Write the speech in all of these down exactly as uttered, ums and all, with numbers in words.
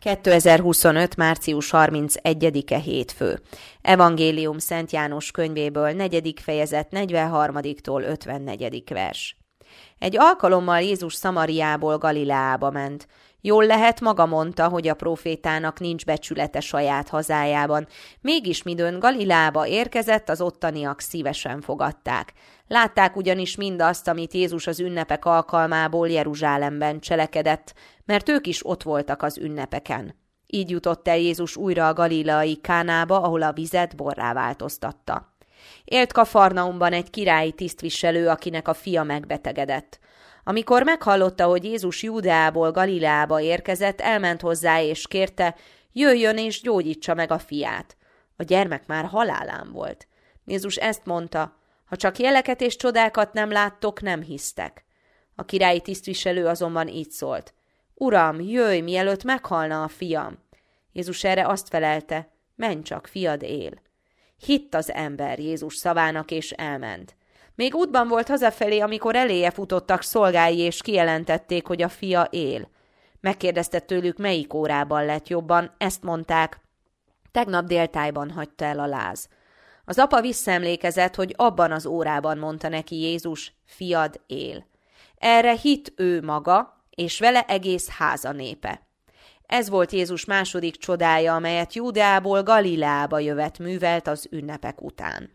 kétezer-huszonöt. március harmincegyedike hétfő. Evangélium Szent János könyvéből negyedik fejezet negyvenharmadiktól ötvennegyedik vers. Egy alkalommal Jézus Szamariából Galileába ment. Jól lehet, maga mondta, hogy a prófétának nincs becsülete saját hazájában. Mégis midőn Galileába érkezett, az ottaniak szívesen fogadták. Látták ugyanis mindazt, amit Jézus az ünnepek alkalmából Jeruzsálemben cselekedett, mert ők is ott voltak az ünnepeken. Így jutott el Jézus újra a galileai Kánába, ahol a vizet borrá változtatta. Élt Kafarnaumban egy királyi tisztviselő, akinek a fia megbetegedett. Amikor meghallotta, hogy Jézus Júdeából Galileába érkezett, elment hozzá és kérte, jöjjön és gyógyítsa meg a fiát. A gyermek már halálán volt. Jézus ezt mondta, ha csak jeleket és csodákat nem láttok, nem hisztek. A királyi tisztviselő azonban így szólt, Uram, jöjj, mielőtt meghalna a fiam. Jézus erre azt felelte, menj csak, fiad él. Hitt az ember Jézus szavának, és elment. Még útban volt hazafelé, amikor eléje futottak szolgái, és kijelentették, hogy a fia él. Megkérdezte tőlük, melyik órában lett jobban, ezt mondták, tegnap déltájban hagyta el a láz. Az apa visszaemlékezett, hogy abban az órában mondta neki Jézus, fiad él. Erre hitt ő maga, és vele egész háza népe. Ez volt Jézus második csodája, amelyet Júdeából Galileába jövet művelt az ünnepek után.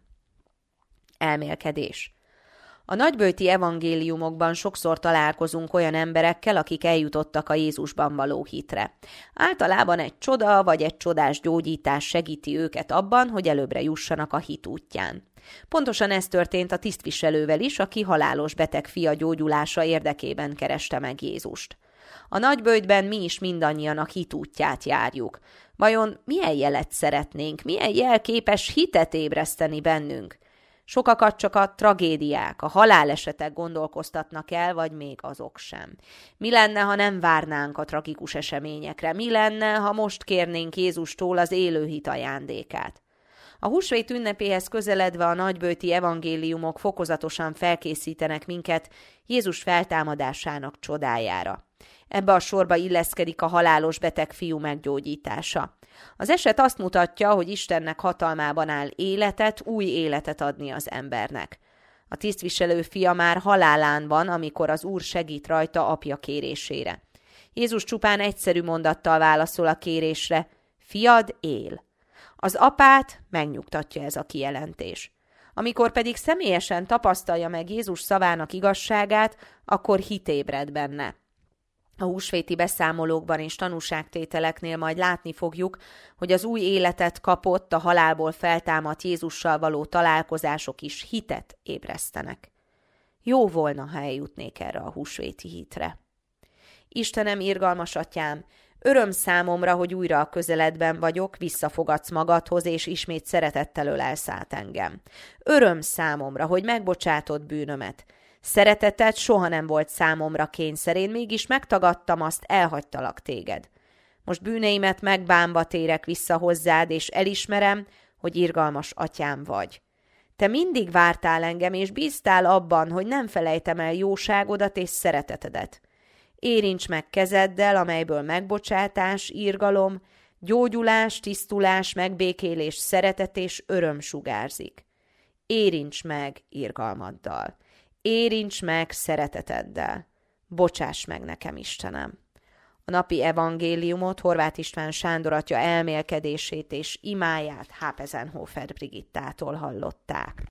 Elmélkedés. A nagyböjti evangéliumokban sokszor találkozunk olyan emberekkel, akik eljutottak a Jézusban való hitre. Általában egy csoda vagy egy csodás gyógyítás segíti őket abban, hogy előbbre jussanak a hit útján. Pontosan ez történt a tisztviselővel is, aki halálos beteg fia gyógyulása érdekében kereste meg Jézust. A nagyböjtben mi is mindannyian a hit útját járjuk. Vajon milyen jelet szeretnénk, milyen jel képes hitet ébreszteni bennünk? Sokakat csak a tragédiák, a halálesetek gondolkoztatnak el, vagy még azok sem. Mi lenne, ha nem várnánk a tragikus eseményekre? Mi lenne, ha most kérnénk Jézustól az élő hit ajándékát? A húsvét ünnepéhez közeledve a nagyböjti evangéliumok fokozatosan felkészítenek minket Jézus feltámadásának csodájára. Ebbe a sorba illeszkedik a halálos beteg fiú meggyógyítása. Az eset azt mutatja, hogy Istennek hatalmában áll életet, új életet adni az embernek. A tisztviselő fia már halálán van, amikor az Úr segít rajta apja kérésére. Jézus csupán egyszerű mondattal válaszol a kérésre, fiad él. Az apát megnyugtatja ez a kijelentés. Amikor pedig személyesen tapasztalja meg Jézus szavának igazságát, akkor hit ébred benne. A húsvéti beszámolókban és tanúságtételeknél majd látni fogjuk, hogy az új életet kapott, a halálból feltámadt Jézussal való találkozások is hitet ébresztenek. Jó volna, ha eljutnék erre a húsvéti hitre. Istenem, irgalmas atyám, öröm számomra, hogy újra a közeledben vagyok, visszafogadsz magadhoz, és ismét szeretettel ölelsz át engem. Öröm számomra, hogy megbocsátott bűnömet. Szereteted soha nem volt számomra kényszer, én mégis megtagadtam azt, elhagytalak téged. Most bűneimet megbánva térek vissza hozzád, és elismerem, hogy irgalmas atyám vagy. Te mindig vártál engem, és bíztál abban, hogy nem felejtem el jóságodat és szeretetedet. Érints meg kezeddel, amelyből megbocsátás, irgalom, gyógyulás, tisztulás, megbékélés, szeretet és öröm sugárzik. Érints meg irgalmaddal. Érints meg szereteteddel. Bocsáss meg nekem, Istenem. A napi evangéliumot Horváth István Sándor atya elmélkedését és imáját Hápezenhofer Brigittától hallották.